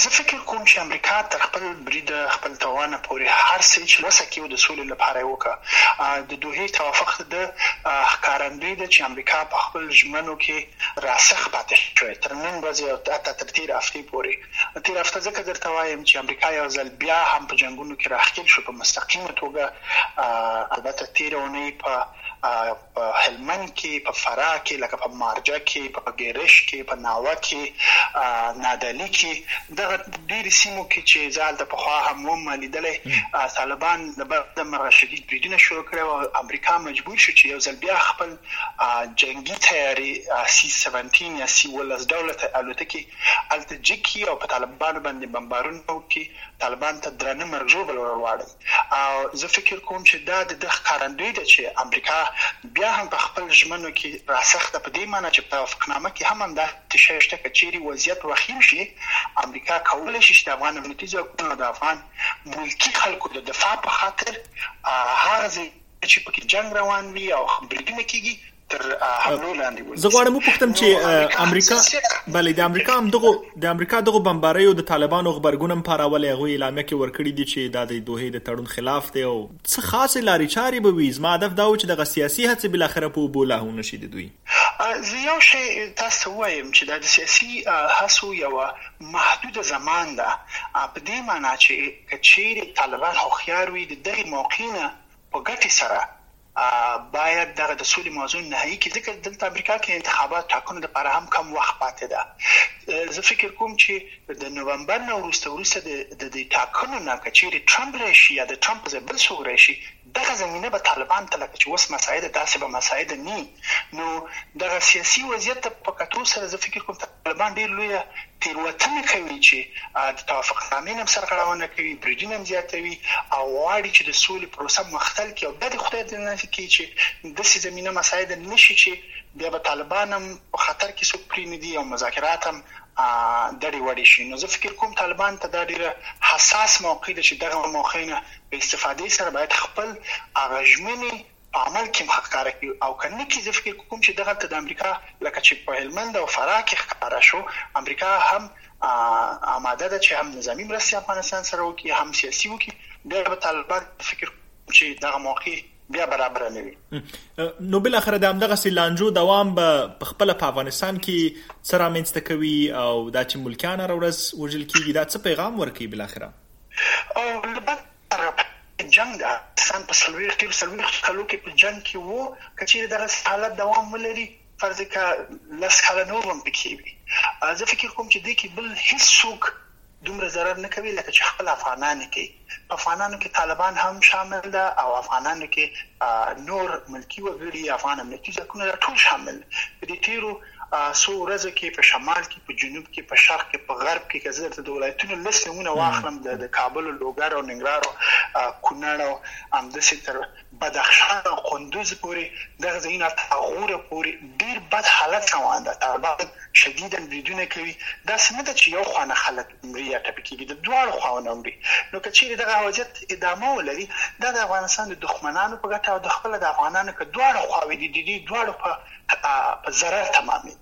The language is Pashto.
زه فکر کوم چې امریکا تر خپل برید خپل توان پورې هر څه چې وسه کې د سولې لپاره وکړه. د دوحې توافق د ښکارندوی ده چې امریکا په خپل ژمنو کې راسخ پاتې شوی تر نن ورځې او تر تیر هفتې پورې. تیر هفته ځکه درته وایم چې امریکا یو ځل بیا هم په جنگونو کې راخیل شو په مستقیمه توګه. البته تیر اونۍ په هلمند کې، په فراه کې، لکه په مارجه کې، په ګیرش کې، په ناوه کې، نادعلي کې، دغه ډېرې سیمو کې چې ځال د پخوا هم وملیدلې طالبان د مرغه شدید بریدونه شروع کړي او امریکا مجبور شو چې یو ځل بیا خپل جنگي تیاری C-17 یا C-17 دولت الوتکې التجکی او په طالبانو باندې بمبارونه وکړي، طالبان ته درنه مرګ ژوبل ورواړي. او زه فکر کوم چې دا د ښکارندوی ده چې امریکا بیا هم په خپل ژمنو کې راسخ ده، په دې معنی چې په توافقنامه کې هم دا شی شته چې چیرې وضعیت وخیم شي امریکا کولی شي چې د افغان امنیتي ځواکونو او د افغان ملکي خلکو د دفاع په خاطر هغه ځای چې پکې جنگ روان وي او بریدونه کېږي تر حملو لاندې وي. زه غواړم وپوښتم چې امریکا بلې د امریکا دغه بمباریو د طالبانو غبرګون هم پارولې، هغوی اعلامیه کې ورکړي دي چې دا د دوحې د تړون خلاف دی او څه خاصې لارې چارې به وي. زما هدف دا و چې دغه سیاسي هڅې بالاخره په اوبو لاهو نشي د دوی. زه یو شی تاسو وایم چې دا د سیاسي هڅو یوه محدوده زمان ده، په دې معنی چې کچېرې طالبان هوښیار وي د دغې موقع نه په ګټې سره باید دغه د سولې موضوع نهایی کې، ځکه دلته امریکا کې انتخابات ټاکنو لپاره هم کم وخت پاتې ده. زه فکر کوم چې د نومبر نه وروسته د ټاکنو نه کچېرې ټرمپ راشي یا د ټرمپ ځای بل څوک راشي، دغه زمینه به طالبان ته لکه چې اوس مساعده داسې به مساعده نه. نو دغه سیاسي وضعیت په کتو سره زه فکر کوم طالبان ډېر لویه تېروتنه کوي چې د توافقنامې نه سرغړونه کوي، بریدونه هم زیاتوي او غواړي چې د سولې پروسه مختل کړي او بیا د خدای د نه کوي چې داسې زمینه مساعده نشي چې بیا به طالبان هم په خطر کې څوک پرېنږدي او مذاکرات هم دړې وړې شي. نو زه فکر کوم طالبان ته دا ډېره حساس موقع ده چې دغه موقع نه په استفادې سره باید خپل هغه ژمنې په عمل کې ښکاره کړي او که نه کړي زه فکر کوم چې دغه ته د امریکا لکه چې په هلمند او فراه کې ښکاره شو، امریکا هم آماده ده چې هم نظامي مرستې افغانستان سره وکړي هم سیاسي وکړي. بیا به طالبان فکر کوم چې دغه موقع بیا برابر نه وي. نو بل اخر د همدغه سیلانجو دوام به په خپل په افغانستان کې سره منځته کوي او دا چې ملکیان راورس وژل کیږي، دا څه پیغام ورکوي بل اخر؟ او جنگ د افغانستان په څلوېښت کلو کې په جنگ کې وو، که چېرې دغه حالت دوام ولري فرض که 10 کاله نور هم پکې وي. زه فکر کوم چې دې کې بل هیڅوک دومره ضرر نه کوي لکه چې خپل افغانان کوي. په افغانانو کې طالبان هم شامل ده او افغانانو کې نور ملکی وګړي، افغان امنیتي ځواکونه ټول شامل. په دې تیرو څو ورځو کې په شمال کې، په جنوب کې، په شرق کې، په غرب کې، که زه درته د ولایتونو لست نومونه واخلم د کابل او لوګر او ننګرهار او کونړ او همداسې تر بدخشان او کندوز پورې دغه ځایونه تر غوره پورې ډېر بد حالت روان ده. طالبان شدیدا بریدونه کوي. داسې نه ده چې یو خوا خلک مري یا ټپي کېږي، د دواړو خواو نه مري. نو که چېرې دغه وضعیت ادامه ولري دا د افغانستان د دښمنانو په ګټه او د خپله د افغانانو که دواړو خواوې دي د دې دواړو په ضرر تمامي.